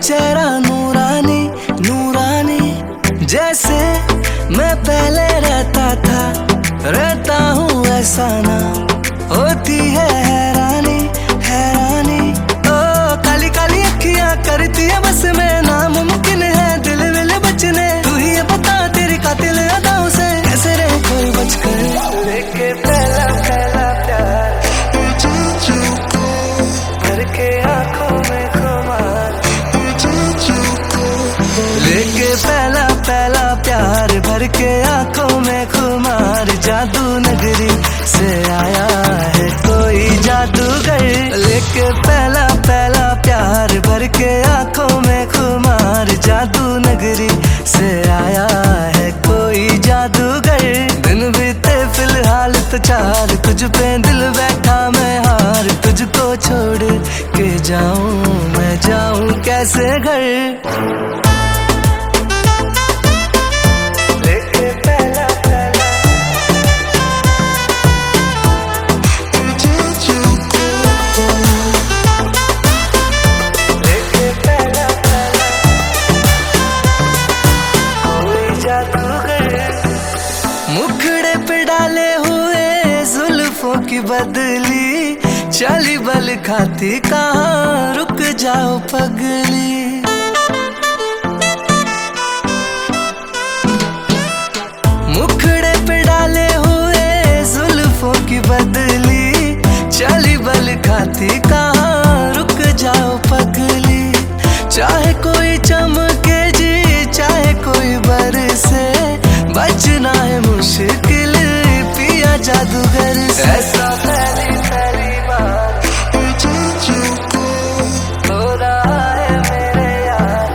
चेहरा नूरानी नूरानी, जैसे मैं पहले रहता था, रहता हूँ ऐसा ना, होती है हैरानी हैरानी। ओ काली काली अखियां करती है बस में, नामुमकिन है दिल विल बचने। तू ही बता तेरी कातिल अदाओं से कैसे रहे कोई बचकर। लेके पहला पहला प्यार भर के आंखों में खुमार, लेके पहला पहला प्यार भर के आंखों में खुमार। जादू नगरी से आया है कोई जादूगर, लेके पहला पहला प्यार भर के आंखों में खुमार। जादू नगरी से आया है कोई जादूगर। दिन बीते फिलहाल तो चार, तुझ पे दिल बैठा मैं हार। तुझको छोड़ के जाऊं मैं जाऊं कैसे घर। मुखड़े पे डाले हुए जुल्फों की बदली, चली बल खाती कहाँ रुक जाओ पगली। मुखड़े पे डाले हुए जुल्फों की बदली, चली बल खाती कहाँ रुक जाओ पगली। चाहे कोई चमके जी चाहे कोई बरसे, बचना है मुश्किल पिया जादूगर से। ऐसा पहली पहली बार हो रहा है मेरे यार,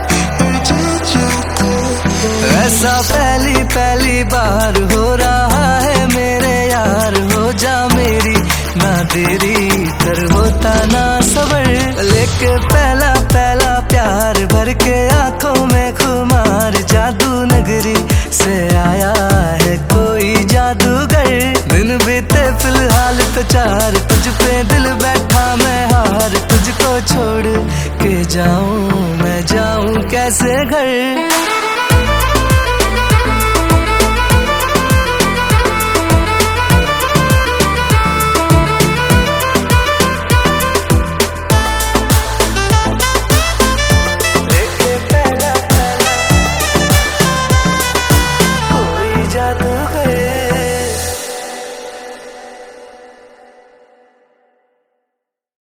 ऐसा पहली पहली बार हो रहा है मेरे यार। हो जा मेरी ना देरी कर होता ना सबर, लेके पहला पहला प्यार भर के आंखों में खुमार। जादू नगरी से आया है कोई जादूगर। दिन बीते फिलहाल तो चार, तुझ पे दिल बैठा मैं हार। तुझको छोड़ के जाऊं मैं जाऊं कैसे घर। जादूगर